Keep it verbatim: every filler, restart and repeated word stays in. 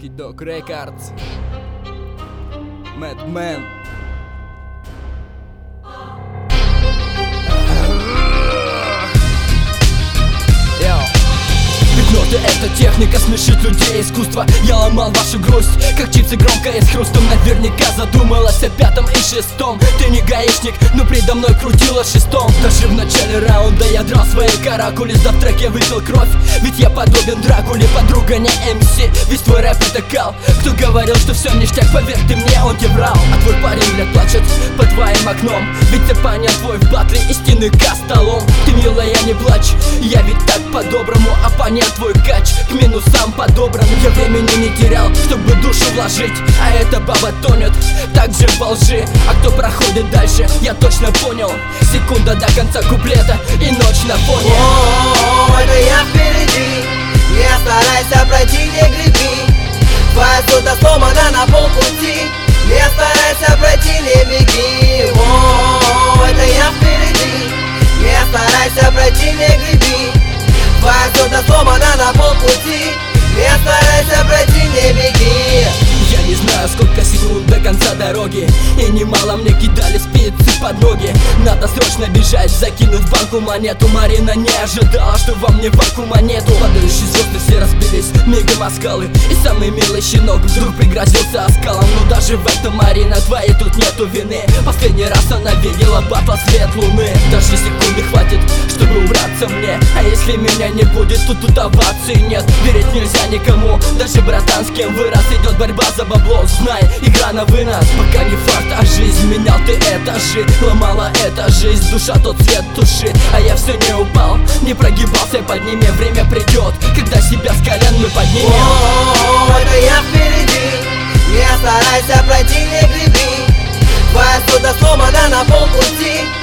Funky Dog Records, Madman. Ноты — это техника, смешит людей, искусство. Я ломал вашу грусть, как чипсы громко и с хрустом. Наверняка задумалась о пятом и шестом. Ты не гаишник, но предо мной крутила шестом. Даже в начале раунда я драл свои каракули, да в треке выпил кровь, ведь я подобен Дракуле. Подруга не эм си, весь твой рэп это кал. Кто говорил, что все ништяк, поверь ты мне, он тебе врал. А твой парень, блядь, плачет под твоим окном, ведь оппонент твой в батле истинный кастолом. Ты, милая, не плачь, я ведь так по-доброму. Оппонент твой кач к минусам подобран. Я времени не терял, чтобы душу вложить, а эта баба тонет также во лжи. А кто проходит дальше, я точно понял. Секунда до конца куплета и ночь на фоне. О, это я впереди, не старайся пройти, не греби. Твоя сода сломана на полпути, не старайся пройти, не беги. О, это я впереди, не старайся пройти, не греби. Твоя сода сломана на полпути, не старайся пройти, не беги. Я не знаю, сколько секунд до конца дороги, и немало мне кидали спицы под ноги. Надо срочно бежать, закинуть в банку монету. Марина не ожидала, что во мне банку монету. Падающие звезды все разбились мигом о скалы, и самый милый щенок вдруг пригрозился оскалом. Но даже в этом, Марина, твоей тут нету вины. Последний раз она видела батл свет луны. Даже секунды хватит, чтобы убраться мне, а если меня не будет, то тут оваций нет. Верить нельзя никому, даже братан, с кем вырос. Идет борьба за бабло, знай, игра на вынос. Пока не фарт, а жизнь, менял ты этажи. Ломала эта жизнь, душа тот свет тушит. А я все не упал, не прогибался под ними. Время придет, когда себя с колен мы поднимем. О, это я впереди, не старайся пройти, не греби. Твоя сода сломана на полпути,